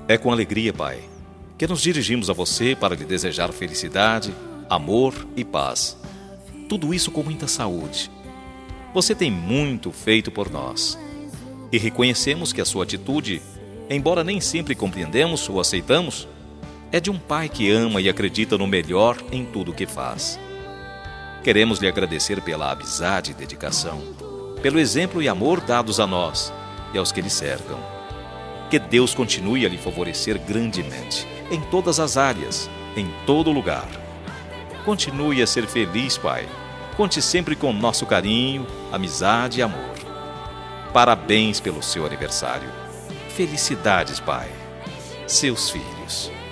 É com alegria, Pai, que nos dirigimos a você para lhe desejar felicidade, amor e paz. Tudo isso com muita saúde. Você tem muito feito por nós. E reconhecemos que a sua atitude, embora nem sempre compreendemos ou aceitamos, é de um pai que ama e acredita no melhor em tudo o que faz. Queremos lhe agradecer pela amizade e dedicação, pelo exemplo e amor dados a nós e aos que lhe cercam. Que Deus continue a lhe favorecer grandemente, em todas as áreas, em todo lugar. Continue a ser feliz, Pai. Conte sempre com nosso carinho, amizade e amor. Parabéns pelo seu aniversário. Felicidades, Pai. Seus filhos.